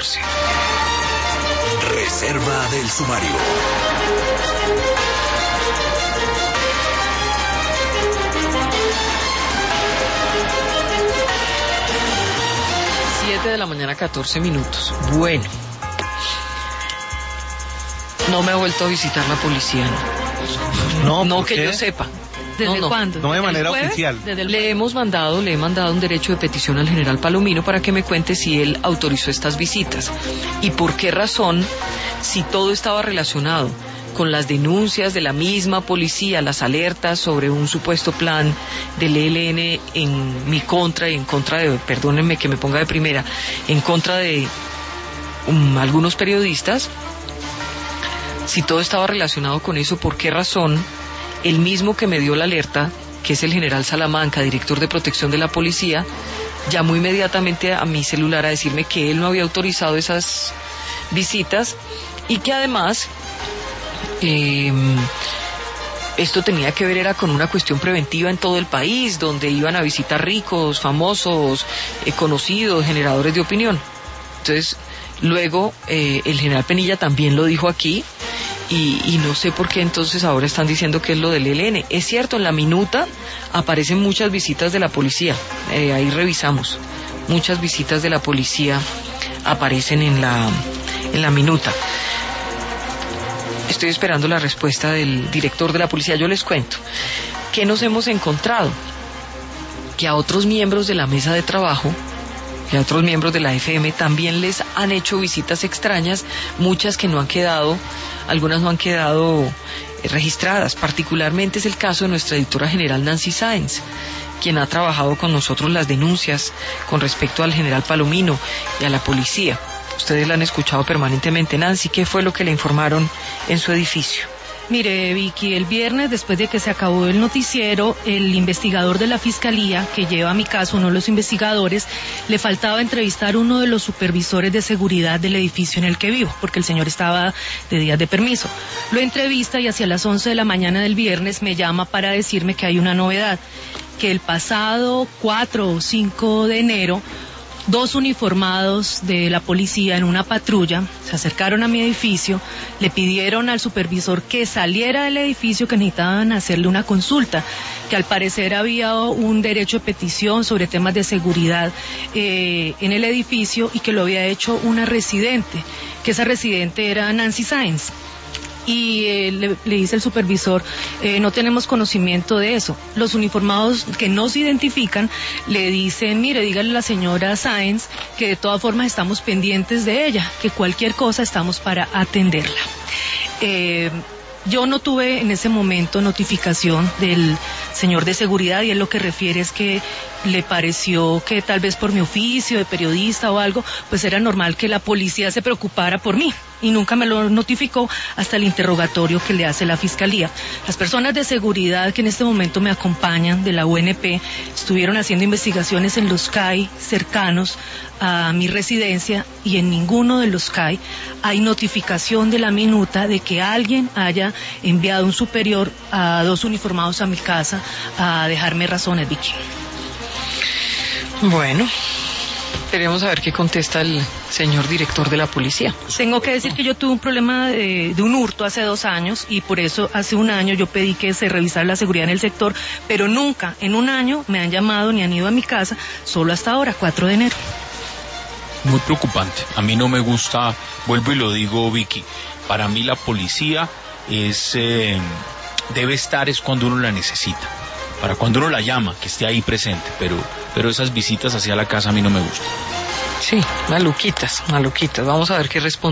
14. Reserva del sumario. De la mañana, 14 minutos. Bueno, no me ha vuelto a visitar la policía, no que yo sepa. ¿Desde cuándo? No de manera oficial. Le he mandado un derecho de petición al general Palomino para que me cuente si él autorizó estas visitas y por qué razón, si todo estaba relacionado con las denuncias de la misma policía, las alertas sobre un supuesto plan del ELN en mi contra y en contra de, perdónenme que me ponga de primera, en contra de algunos periodistas, si todo estaba relacionado con eso, ¿por qué razón el mismo que me dio la alerta, que es el general Salamanca, director de protección de la policía, llamó inmediatamente a mi celular a decirme que él no había autorizado esas visitas y que además esto tenía que ver era con una cuestión preventiva en todo el país, donde iban a visitar ricos, famosos, conocidos, generadores de opinión? Entonces, luego el general Penilla también lo dijo aquí y no sé por qué entonces ahora están diciendo que es lo del ELN. Es cierto, en la minuta aparecen muchas visitas de la policía, ahí revisamos, muchas visitas de la policía aparecen en la minuta. Estoy esperando la respuesta del director de la policía. Yo les cuento que nos hemos encontrado que a otros miembros de la mesa de trabajo, que a otros miembros de la FM también les han hecho visitas extrañas, muchas que no han quedado, algunas no han quedado registradas. Particularmente es el caso de nuestra editora general Nancy Sáenz, quien ha trabajado con nosotros las denuncias con respecto al general Palomino y a la policía. Ustedes la han escuchado permanentemente. Nancy, ¿qué fue lo que le informaron en su edificio? Mire, Vicky, el viernes, después de que se acabó el noticiero, el investigador de la Fiscalía, que lleva mi caso, uno de los investigadores, le faltaba entrevistar a uno de los supervisores de seguridad del edificio en el que vivo, porque el señor estaba de días de permiso. Lo entrevista y hacia las 11 de la mañana del viernes me llama para decirme que hay una novedad, que el pasado 4 o 5 de enero, 2 uniformados de la policía en una patrulla se acercaron a mi edificio, le pidieron al supervisor que saliera del edificio, que necesitaban hacerle una consulta, que al parecer había un derecho de petición sobre temas de seguridad en el edificio y que lo había hecho una residente, que esa residente era Nancy Sáenz. Y le dice el supervisor, no tenemos conocimiento de eso. Los uniformados que no se identifican le dicen, mire, dígale a la señora Sáenz que de todas formas estamos pendientes de ella, que cualquier cosa estamos para atenderla. Yo no tuve en ese momento notificación del señor de seguridad y él lo que refiere es que le pareció que tal vez por mi oficio de periodista o algo, pues era normal que la policía se preocupara por mí y nunca me lo notificó hasta el interrogatorio que le hace la Fiscalía. Las personas de seguridad que en este momento me acompañan de la UNP estuvieron haciendo investigaciones en los CAI cercanos a mi residencia y en ninguno de los CAI hay notificación de la minuta de que alguien haya enviado un superior a 2 uniformados a mi casa a dejarme razones, Vicky. Bueno, queremos saber qué contesta el señor director de la policía. Tengo que decir que yo tuve un problema de un hurto hace 2 años y por eso hace 1 año yo pedí que se revisara la seguridad en el sector, pero nunca en 1 año me han llamado ni han ido a mi casa, solo hasta ahora, 4 de enero. Muy preocupante. A mí no me gusta, vuelvo y lo digo, Vicky, para mí la policía debe estar es cuando uno la necesita, para cuando uno la llama, que esté ahí presente, pero esas visitas hacia la casa a mí no me gustan. Sí, maluquitas. Vamos a ver qué responde.